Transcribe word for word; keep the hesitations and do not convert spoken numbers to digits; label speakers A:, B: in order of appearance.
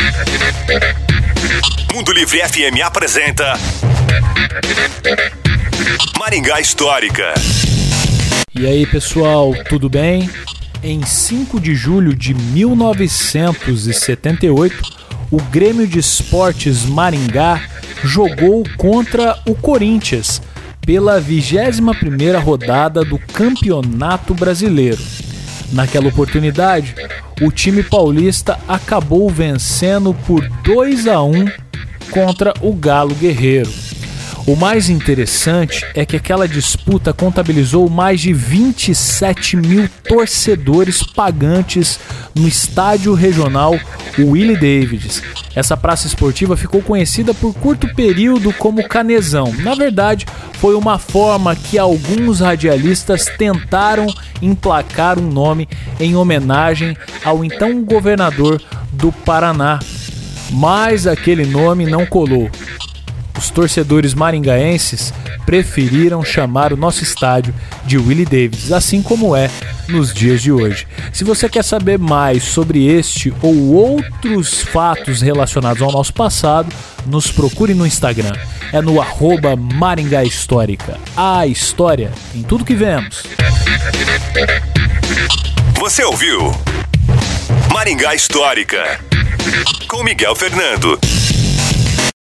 A: Mundo Livre F M apresenta Maringá Histórica.
B: E aí, pessoal, tudo bem? Em cinco de julho de mil novecentos e setenta e oito, o Grêmio de Esportes Maringá jogou contra o Corinthians pela vigésima primeira rodada do Campeonato Brasileiro. Naquela oportunidade, o time paulista acabou vencendo por dois a um contra o Galo Guerreiro. O mais interessante é que aquela disputa contabilizou mais de vinte e sete mil torcedores pagantes no estádio regional Willie Davids. Essa praça esportiva ficou conhecida por curto período como Canezão. Na verdade, foi uma forma que alguns radialistas tentaram emplacar um nome em homenagem ao então governador do Paraná, mas aquele nome não colou. Os torcedores maringaenses preferiram chamar o nosso estádio de Willie Davids, assim como é nos dias de hoje. Se você quer saber mais sobre este ou outros fatos relacionados ao nosso passado, nos procure no Instagram. É no arroba Maringá Histórica. A história em tudo que vemos.
A: Você ouviu Maringá Histórica com Miguel Fernando.